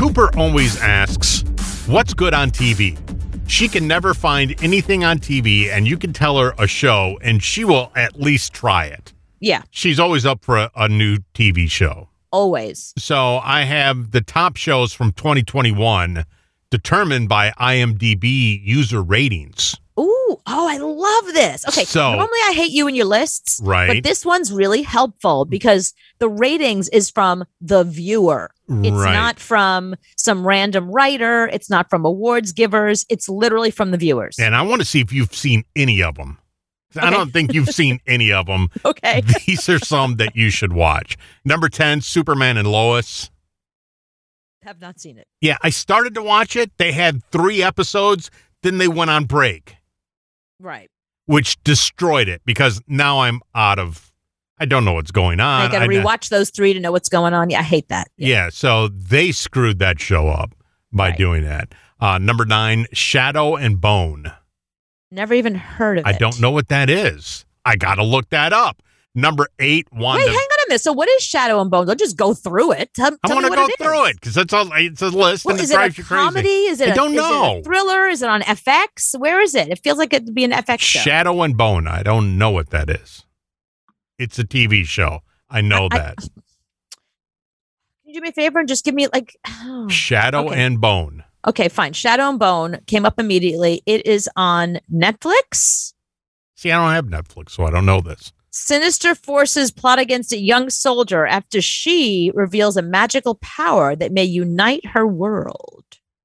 Cooper always asks, what's good on TV? She can never find anything on TV, and you can tell her a show, and she will at least try it. Yeah. She's always up for a new TV show. Always. So I have the top shows from 2021 determined by IMDb user ratings. Ooh, I love this. Okay, So- normally I hate you and your lists, Right. but this one's really helpful because the ratings is from the viewer. It's Right. not from some random writer. It's not from awards givers. It's literally from the viewers. And I want to see if you've seen any of them. I Okay. don't think you've seen any of them. Okay. These are some that you should watch. Number 10, Superman and Lois. Have not seen it. Yeah, I started to watch it. They had 3 episodes. Then they went on break, Right. which destroyed it because now I'm out of, I don't know what's going on. I got to rewatch those 3 to know what's going on. Yeah, I hate that. Yeah, so they screwed that show up by Right. doing that. Number 9, Shadow and Bone. Never even heard of it. I don't know what that is. I got to look that up. Number 8, Wanda. Wait, hang on a minute. So what is Shadow and Bones? I'll just go through it. Tell I me want to what go it is. through it because it's a list Well, and it is it a drives you crazy. comedy? Is it I don't know. Is it a thriller? Is it on FX? Where is it? It feels like it'd be an FX show. Shadow and Bone. I don't know what that is. It's a TV show. I know that. Can you do me a favor and just give me Shadow okay. and Bone. Okay, fine. Shadow and Bone came up immediately. It is on Netflix. See, I don't have Netflix, so I don't know this. Sinister forces plot against a young soldier after she reveals a magical power that may unite her world.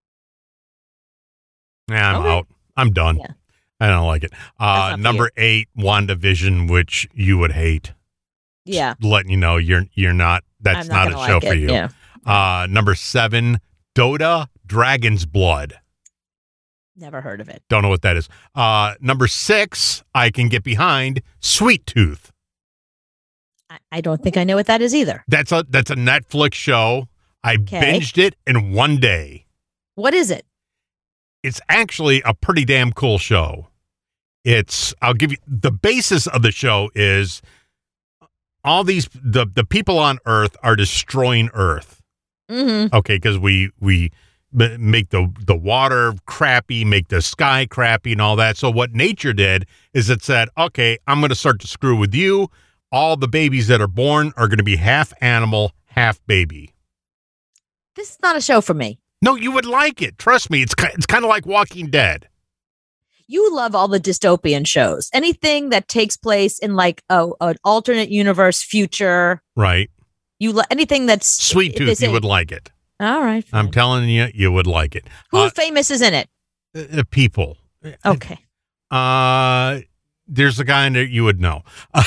Yeah, I'm Okay. out. I'm done. Yeah. I don't like it. not for Number 8, WandaVision, which you would hate. Yeah. Just letting you know you're not. That's I'm not not a gonna show like for it. you. Yeah. Number 7, Dota, Dragon's Blood. Never heard of it. Don't know what that is. Number 6, I can get behind, Sweet Tooth. I don't think I know what that is either. That's a Netflix show. I Okay. binged it in one day. What is it? It's actually a pretty damn cool show. I'll give you the basis of the show is all these the people on Earth are destroying Earth. Mm-hmm. Okay, because we make the water crappy, make the sky crappy, and all that. So what nature did is it said, okay, I'm going to start to screw with you. All the babies that are born are going to be half animal, half baby. This is not a show for me. No, you would like it. Trust me. It's kind of like Walking Dead. You love all the dystopian shows. Anything that takes place in like an alternate universe future. Right. Anything that's Sweet if they Tooth, say- you would like it. All right. I'm fine. telling you, you would like it. Who famous is in it? The people. Okay. There's a guy in there you would know.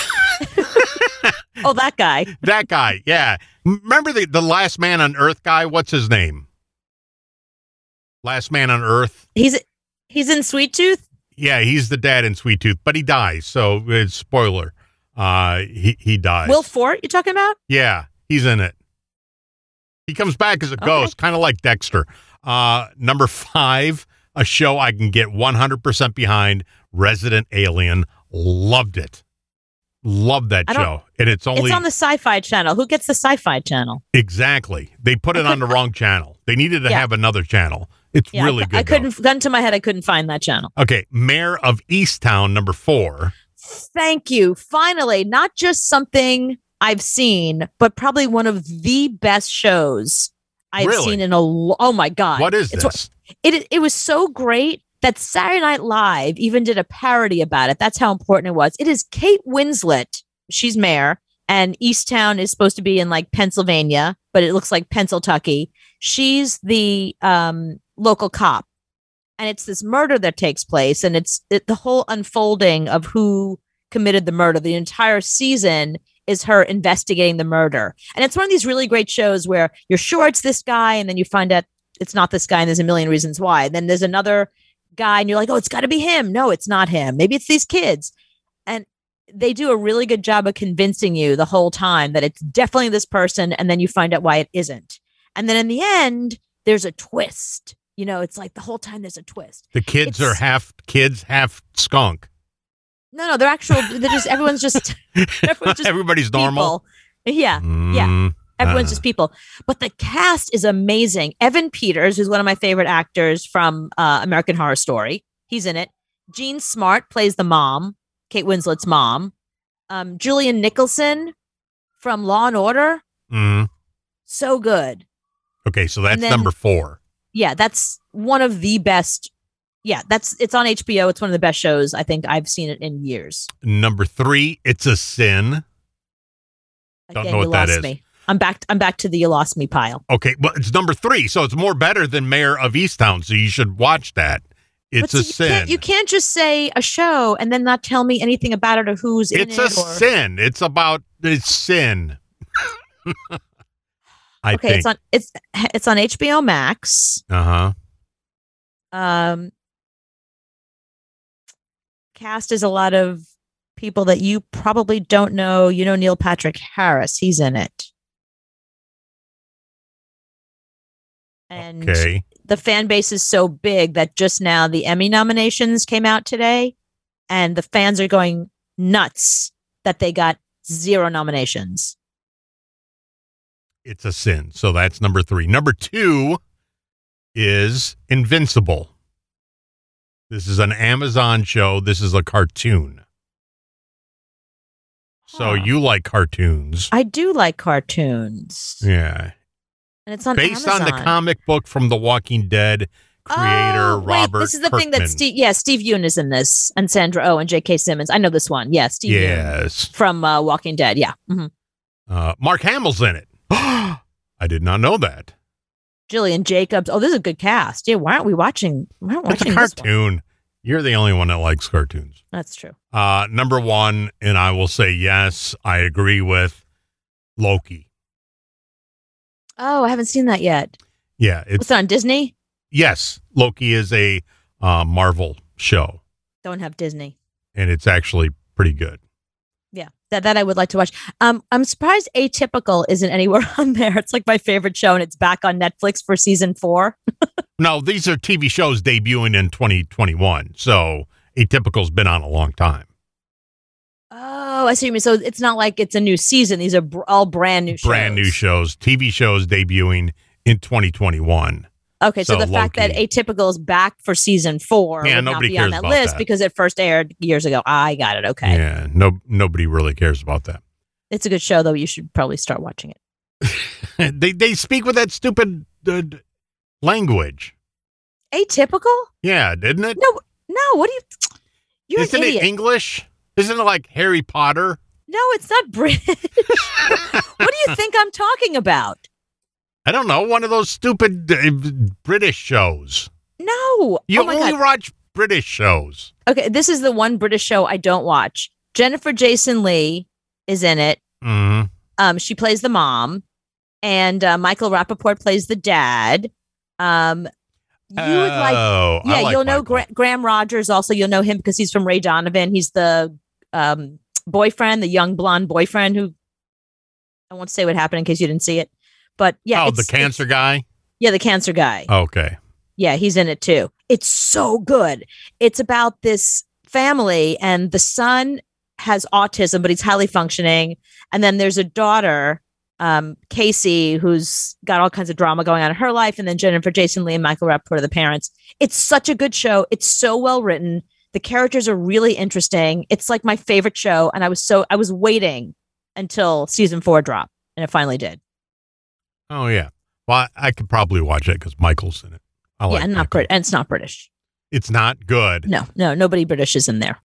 Oh, that guy. That guy, yeah. Remember the Last Man on Earth guy? What's his name? Last Man on Earth? He's in Sweet Tooth. Yeah, he's the dad in Sweet Tooth, but he dies. So it's spoiler. He dies. Will Forte, you talking about? Yeah, he's in it. He comes back as a ghost, kind of like Dexter. Number 5, a show I can get 100% behind, Resident Alien. Loved it. Love that show. And it's only... It's on the Sci-Fi Channel. Who gets the Sci-Fi Channel? Exactly. They put it on the wrong channel. They needed to have another channel. It's really good. I couldn't, gun to my head, I couldn't find that channel. Okay, Mayor of Easttown, number 4. Thank you. Finally, not just something I've seen, but probably one of the best shows I've Really? seen in oh my God. What is this? It was so great that Saturday Night Live even did a parody about it. That's how important it was. It is Kate Winslet. She's mayor, and Easttown is supposed to be in like Pennsylvania, but it looks like Pennsylvania. She's the local cop, and it's this murder that takes place, and it's the whole unfolding of who committed the murder. The entire season is her investigating the murder, and it's one of these really great shows where you're sure it's this guy, and then you find out it's not this guy, and there's a million reasons why. Then there's another guy, and you're like, oh, it's got to be him. No, it's not him. Maybe it's these kids. And they do a really good job of convincing you the whole time that it's definitely this person, and then you find out why it isn't. And then in the end, there's a twist. You know, it's like the whole time there's a twist. The kids are half kids, half skunk. No, they're just everyone's just Everybody's normal. people. Yeah. Yeah. Everyone's just people. But the cast is amazing. Evan Peters, who's one of my favorite actors from American Horror Story, he's in it. Jean Smart plays the mom, Kate Winslet's mom. Julian Nicholson from Law and Order. Mm. So good. Okay, so that's number 4. Yeah, that's one of the best. Yeah, it's on HBO. It's one of the best shows. I think I've seen it in years. Number 3, It's a Sin. Don't know what that is. Me. I'm back to the You Lost Me pile. Okay, well, it's number 3, so it's more better than Mayor of Easttown, so you should watch that. It's a sin. You can't just say a show and then not tell me anything about it or who's in it. It's a sin. It's sin. I think it's on HBO Max. Cast is a lot of people that you probably don't know. You know Neil Patrick Harris. He's in it. And the fan base is so big that just now the Emmy nominations came out today, and the fans are going nuts that they got 0 nominations. It's a sin. So that's number 3. Number 2 is Invincible. This is an Amazon show. This is a cartoon. So you like cartoons. I do like cartoons. Yeah. And it's on Based Amazon. on the comic book from The Walking Dead creator Robert this is the Kirkman. thing that Steve Yeun is in this, and Sandra Oh and J.K. Simmons. I know this one. Yeah, Steve Yeun from Walking Dead. Yeah. Mm-hmm. Mark Hamill's in it. I did not know that. Jillian Jacobs. Oh, this is a good cast. Yeah, why aren't we watching? It's a cartoon. You're the only one that likes cartoons. That's true. Number 1, and I will say yes, I agree with Loki. Oh, I haven't seen that yet. Yeah. It's on Disney? Yes. Loki is a Marvel show. Don't have Disney. And it's actually pretty good. Yeah, that I would like to watch. I'm surprised Atypical isn't anywhere on there. It's like my favorite show, and it's back on Netflix for season 4. No, these are TV shows debuting in 2021. So Atypical's been on a long time. Oh, I see what you mean. So it's not like it's a new season. These are all brand new shows. Brand new shows. TV shows debuting in 2021. Okay, so the fact that Atypical is back for season 4 would not be on that list because it first aired years ago. I got it. Okay. Yeah, nobody really cares about that. It's a good show, though. You should probably start watching it. They speak with that stupid language. Atypical? Yeah, didn't it? No. What do you? You're Isn't an idiot. it English? Isn't it like Harry Potter? No, it's not British. What do you think I'm talking about? I don't know. One of those stupid British shows. No. You only watch British shows. Okay, this is the one British show I don't watch. Jennifer Jason Leigh is in it. Mm-hmm. She plays the mom, and Michael Rappaport plays the dad. You'll know Graham Rogers. Also, you'll know him because he's from Ray Donovan. He's the boyfriend, the young blonde boyfriend who, I won't say what happened in case you didn't see it. But yeah, the cancer guy. Yeah, the cancer guy. Okay. Yeah, he's in it too. It's so good. It's about this family, and the son has autism, but he's highly functioning. And then there's a daughter, Casey, who's got all kinds of drama going on in her life. And then Jennifer Jason Leigh and Michael Rappaport are the parents. It's such a good show. It's so well written. The characters are really interesting. It's like my favorite show. And I was waiting until season 4 dropped, and it finally did. Oh, yeah. Well, I could probably watch it because Michael's in it. And it's not British. It's not good. No, nobody British is in there.